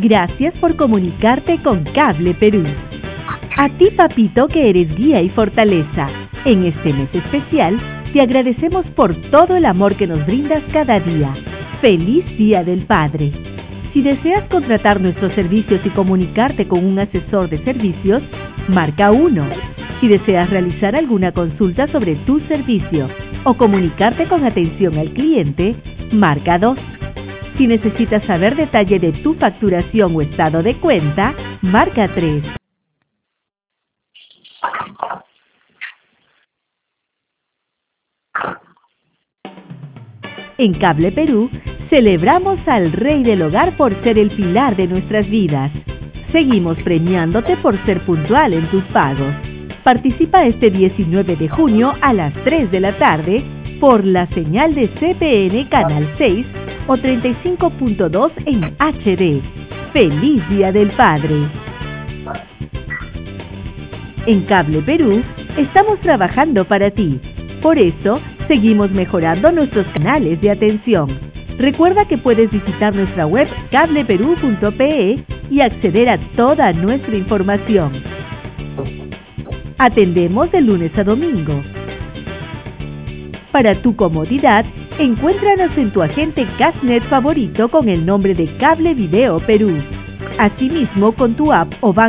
Gracias por comunicarte con Cable Perú. A ti, papito, que eres guía y fortaleza. En este mes especial, te agradecemos por todo el amor que nos brindas cada día. ¡Feliz Día del Padre! Si deseas contratar nuestros servicios y comunicarte con un asesor de servicios, marca 1. Si deseas realizar alguna consulta sobre tu servicio o comunicarte con atención al cliente, marca 2. Si necesitas saber detalle de tu facturación o estado de cuenta, marca 3. En Cable Perú, celebramos al Rey del Hogar por ser el pilar de nuestras vidas. Seguimos premiándote por ser puntual en tus pagos. Participa este 19 de junio a las 3 de la tarde por la señal de CPN Canal 6 o 35.2 en HD. ¡Feliz Día del Padre! En Cable Perú, estamos trabajando para ti. Por eso, seguimos mejorando nuestros canales de atención. Recuerda que puedes visitar nuestra web cableperú.pe y acceder a toda nuestra información. Atendemos de lunes a domingo. Para tu comodidad, encuéntranos en tu agente Cashnet favorito con el nombre de Cable Video Perú. Asimismo, con tu app o banco